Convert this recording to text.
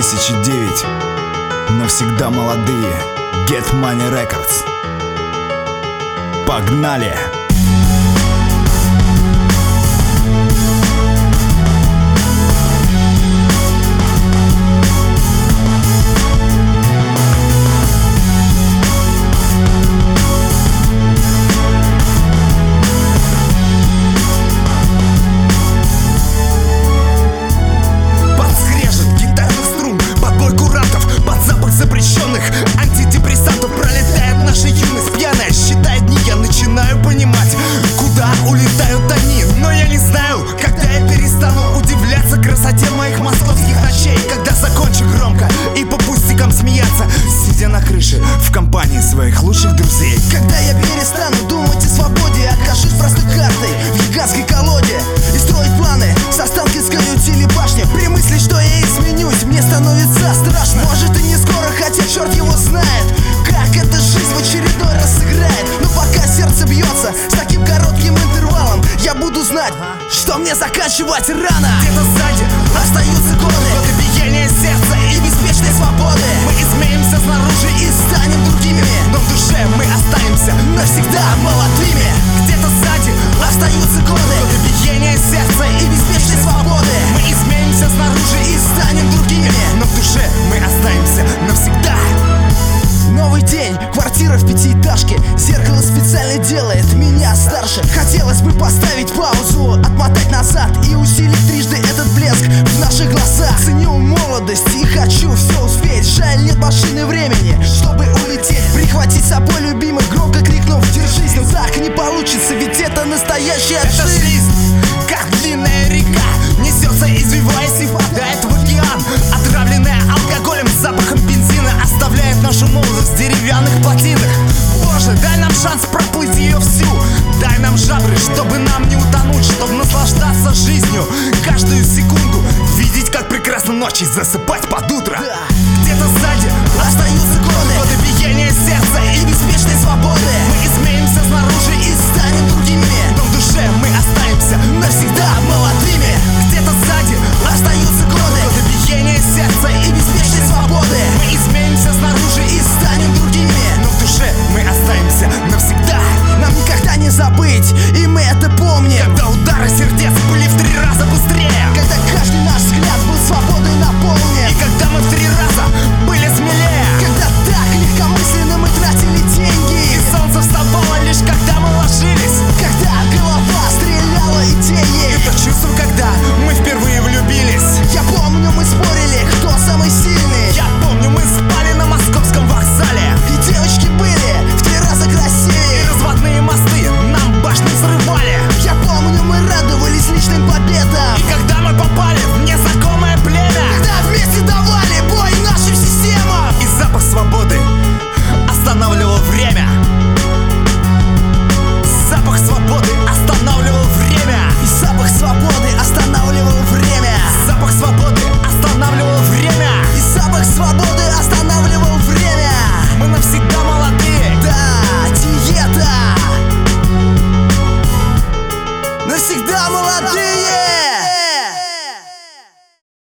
2009. Навсегда молодые. Get Money Records. Погнали! Антидепрессантов пролетает наша юность пьяная. Считая дни, я начинаю понимать, куда улетают они. Но я не знаю, когда я перестану удивляться красоте моих московских ночей. Когда закончу громко и по пустякам смеяться, сидя на крыше в компании своих лучших друзей. Когда я перестану думать о свободе, окажусь простой картой в гигантской колоде и строить планы с Останкинской телебашни. При мысли, что я изменюсь, мне становится страшно. Может и не скоро, хотя черт его знает, как эта жизнь в очередной раз сыграет. Но пока сердце бьется с таким коротким интервалом, я буду знать, что мне заканчивать рано. Где-то сзади остаются годы биения сердца и беспечной свободы. Мы изменимся снаружи и станем другими, но в душе мы останемся навсегда молодыми. Где-то сзади остаются годы биения сердца и беспечной свободы. Мы изменимся снаружи и станем другими, но в душе мы останемся навсегда. Новый день, квартира в пятиэтажке. Зеркало специально делает меня старше. Хотелось бы поставить паузу,